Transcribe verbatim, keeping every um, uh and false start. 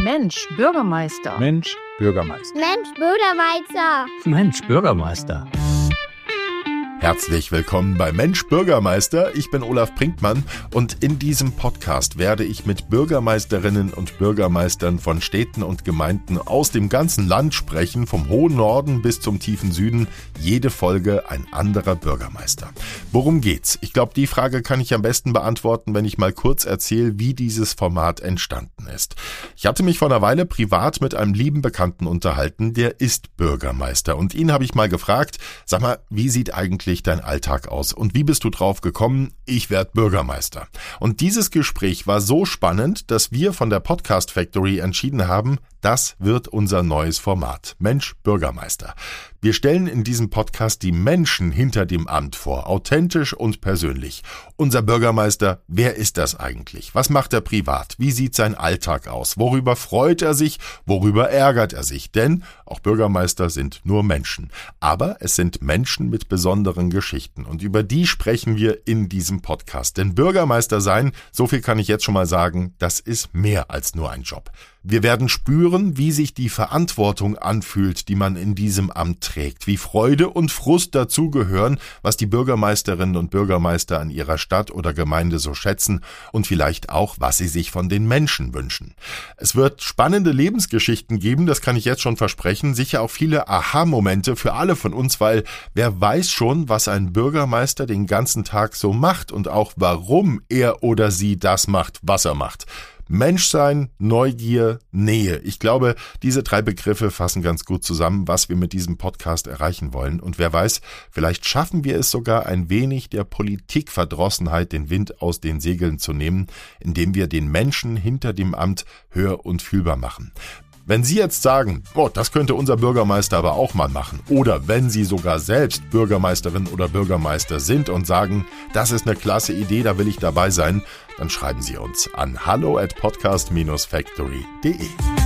Mensch, Bürgermeister. Mensch, Bürgermeister. Mensch, Bürgermeister. Mensch, Bürgermeister. Herzlich willkommen bei Mensch Bürgermeister. Ich bin Olaf Brinkmann und in diesem Podcast werde ich mit Bürgermeisterinnen und Bürgermeistern von Städten und Gemeinden aus dem ganzen Land sprechen, vom hohen Norden bis zum tiefen Süden. Jede Folge ein anderer Bürgermeister. Worum geht's? Ich glaube, die Frage kann ich am besten beantworten, wenn ich mal kurz erzähle, wie dieses Format entstanden ist. Ich hatte mich vor einer Weile privat mit einem lieben Bekannten unterhalten, der ist Bürgermeister. Und ihn habe ich mal gefragt, sag mal, wie sieht eigentlich dein Alltag aus? Und wie bist du drauf gekommen? Ich werde Bürgermeister. Und dieses Gespräch war so spannend, dass wir von der Podcast Factory entschieden haben, das wird unser neues Format. Mensch Bürgermeister. Wir stellen in diesem Podcast die Menschen hinter dem Amt vor, authentisch und persönlich. Unser Bürgermeister, wer ist das eigentlich? Was macht er privat? Wie sieht sein Alltag aus? Worüber freut er sich? Worüber ärgert er sich? Denn auch Bürgermeister sind nur Menschen. Aber es sind Menschen mit besonderen Geschichten. Und über die sprechen wir in diesem Podcast. Denn Bürgermeister sein, so viel kann ich jetzt schon mal sagen, das ist mehr als nur ein Job. Wir werden spüren, wie sich die Verantwortung anfühlt, die man in diesem Amt trägt, wie Freude und Frust dazugehören, was die Bürgermeisterinnen und Bürgermeister an ihrer Stadt oder Gemeinde so schätzen und vielleicht auch, was sie sich von den Menschen wünschen. Es wird spannende Lebensgeschichten geben, das kann ich jetzt schon versprechen, sicher auch viele Aha-Momente für alle von uns, weil wer weiß schon, was ein Bürgermeister den ganzen Tag so macht und auch warum er oder sie das macht, was er macht. Menschsein, Neugier, Nähe. Ich glaube, diese drei Begriffe fassen ganz gut zusammen, was wir mit diesem Podcast erreichen wollen. Und wer weiß, vielleicht schaffen wir es sogar ein wenig der Politikverdrossenheit den Wind aus den Segeln zu nehmen, indem wir den Menschen hinter dem Amt hör- und fühlbar machen. Wenn Sie jetzt sagen, oh, das könnte unser Bürgermeister aber auch mal machen, oder wenn Sie sogar selbst Bürgermeisterin oder Bürgermeister sind und sagen, das ist eine klasse Idee, da will ich dabei sein, dann schreiben Sie uns an hallo at podcast dash factory punkt de.